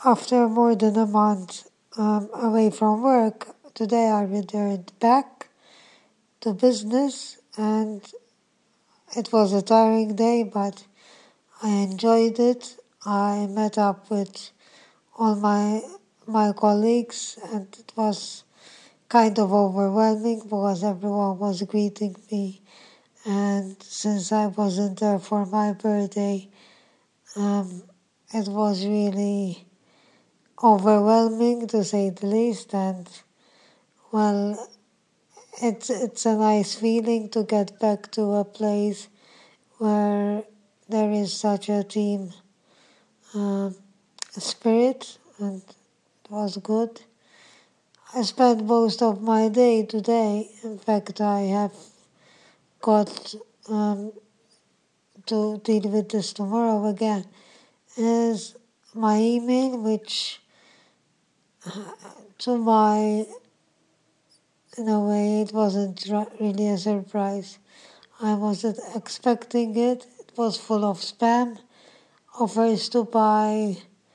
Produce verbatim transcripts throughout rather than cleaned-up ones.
After more than a month um, away from work, today I returned back to business, and it was a tiring day, but I enjoyed it. I met up with all my my colleagues, and it was kind of overwhelming because everyone was greeting me. And since I wasn't there for my birthday, um, it was really overwhelming, to say the least. And well, it's it's a nice feeling to get back to a place where there is such a team um, spirit, and it was good. I spent most of my day today. In fact, I have got um, to deal with this tomorrow again. Is my email, which uh, to my, in a way, it wasn't really a surprise. I wasn't expecting it. It was full of spam, offers to buy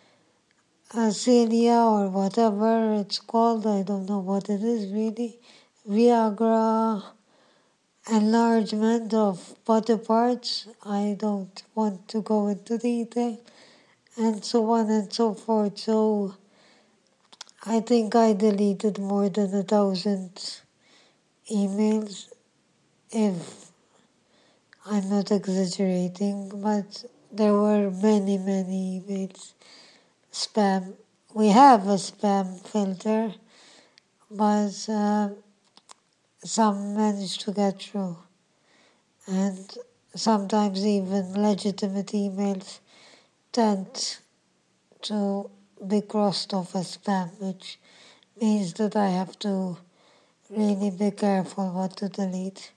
a Celia or whatever it's called. I don't know what it is really. Viagra, enlargement of body parts. I don't want to go into detail, and so on and so forth. So I think I deleted more than a thousand emails, if I'm not exaggerating, but there were many, many emails. Spam. We have a spam filter, but uh, some manage to get through. And sometimes even legitimate emails tend to be crossed off as spam, which means that I have to really be careful what to delete.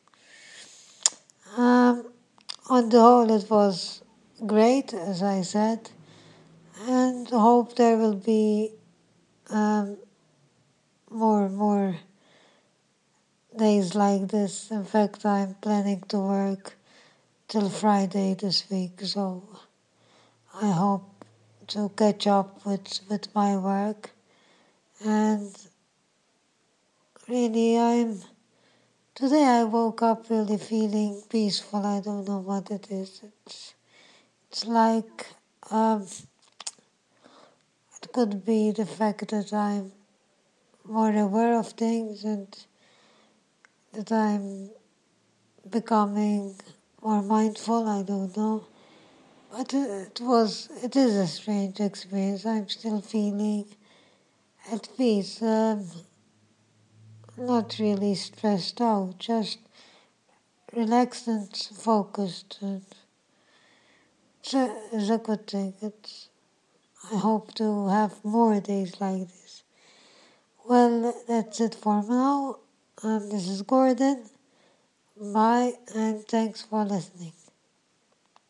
Um, on the whole, it was great, as I said, and hope there will be um, more more days like this. In fact, I'm planning to work till Friday this week, so I hope to catch up with, with my work. And really, I'm today I woke up really feeling peaceful. I don't know what it is. It's it's like um, it could be the fact that I'm more aware of things, and that I'm becoming more mindful. I don't know. But it was, it is a strange experience. I'm still feeling at peace, um, not really stressed out, just relaxed and focused. And it's, a, it's a good thing. It's, I hope to have more days like this. Well, that's it for now. Um, this is Gordon. Bye, and thanks for listening.